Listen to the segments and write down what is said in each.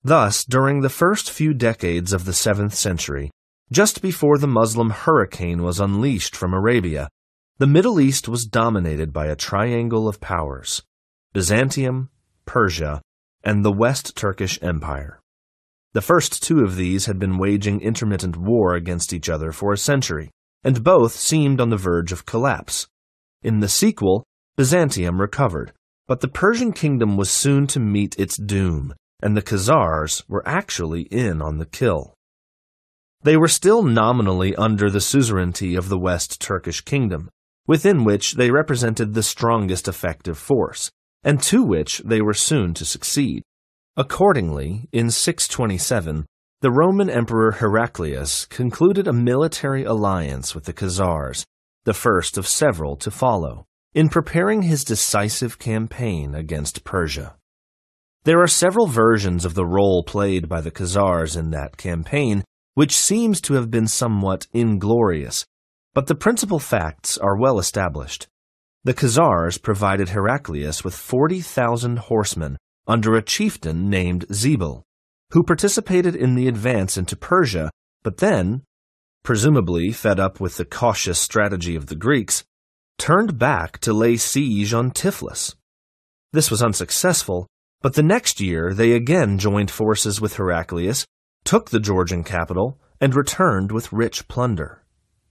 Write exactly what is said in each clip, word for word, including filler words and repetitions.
Thus, during the first few decades of the seventh century, just before the Muslim hurricane was unleashed from Arabia, the Middle East was dominated by a triangle of powers: Byzantium, Persia, and the West Turkish Empire. The first two of these had been waging intermittent war against each other for a century, and both seemed on the verge of collapse. In the sequel, Byzantium recovered, but the Persian kingdom was soon to meet its doom, and the Khazars were actually in on the kill. They were still nominally under the suzerainty of the West Turkish kingdom, within which they represented the strongest effective force, and to which they were soon to succeed. Accordingly, in six twenty-seven, the Roman Emperor Heraclius concluded a military alliance with the Khazars, the first of several to follow, in preparing his decisive campaign against Persia. There are several versions of the role played by the Khazars in that campaign, which seems to have been somewhat inglorious, but the principal facts are well established. The Khazars provided Heraclius with forty thousand horsemen under a chieftain named Zebil, who participated in the advance into Persia, but then, presumably fed up with the cautious strategy of the Greeks, turned back to lay siege on Tiflis. This was unsuccessful, but the next year they again joined forces with Heraclius, took the Georgian capital, and returned with rich plunder.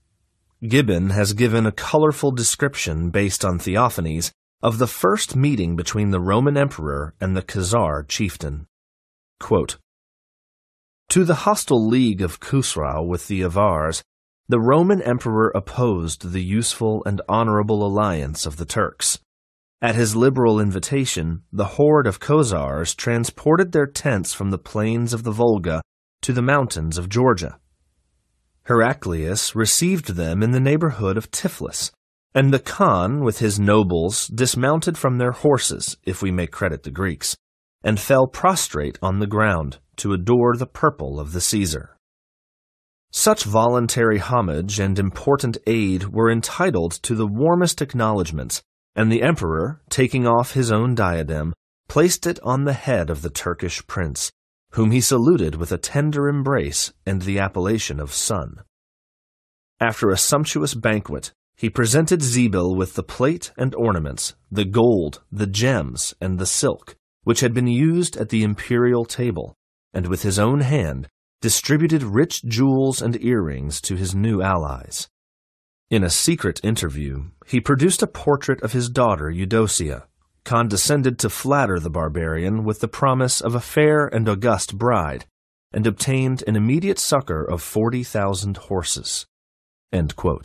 Gibbon has given a colorful description based on theophanies of the first meeting between the Roman emperor and the Khazar chieftain. Quote, "To the hostile league of Khusrau with the Avars, the Roman emperor opposed the useful and honorable alliance of the Turks. At his liberal invitation, the horde of Khazars transported their tents from the plains of the Volga to the mountains of Georgia. Heraclius received them in the neighborhood of Tiflis, and the Khan with his nobles dismounted from their horses, if we may credit the Greeks, and fell prostrate on the ground to adore the purple of the Caesar. Such voluntary homage and important aid were entitled to the warmest acknowledgments, and the emperor, taking off his own diadem, placed it on the head of the Turkish prince, whom he saluted with a tender embrace and the appellation of son. After a sumptuous banquet, he presented Zebil with the plate and ornaments, the gold, the gems, and the silk, which had been used at the imperial table, and with his own hand distributed rich jewels and earrings to his new allies. In a secret interview, he produced a portrait of his daughter Eudocia, condescended to flatter the barbarian with the promise of a fair and august bride, and obtained an immediate succor of forty thousand horses." End quote.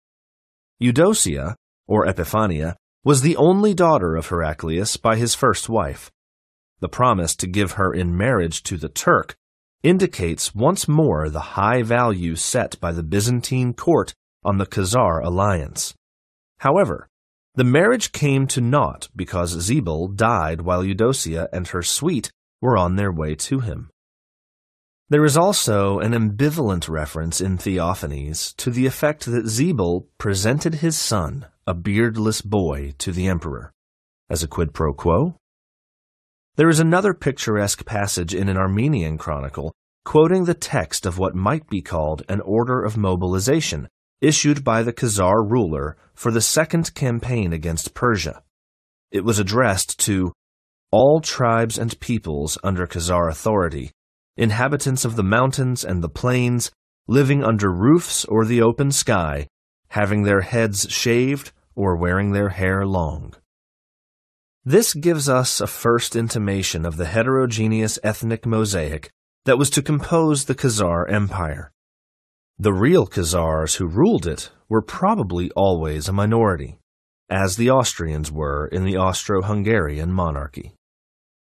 Eudocia, or Epiphania, was the only daughter of Heraclius by his first wife. The promise to give her in marriage to the Turk indicates once more the high value set by the Byzantine court on the Khazar alliance. However, the marriage came to naught because Zebil died while Eudocia and her suite were on their way to him. There is also an ambivalent reference in Theophanes to the effect that Zebil presented his son, a beardless boy, to the emperor, as a quid pro quo. There is another picturesque passage in an Armenian chronicle quoting the text of what might be called an order of mobilization issued by the Khazar ruler for the second campaign against Persia. It was addressed to all tribes and peoples under Khazar authority, inhabitants of the mountains and the plains, living under roofs or the open sky, having their heads shaved or wearing their hair long. This gives us a first intimation of the heterogeneous ethnic mosaic that was to compose the Khazar Empire. The real Khazars who ruled it were probably always a minority, as the Austrians were in the Austro-Hungarian monarchy.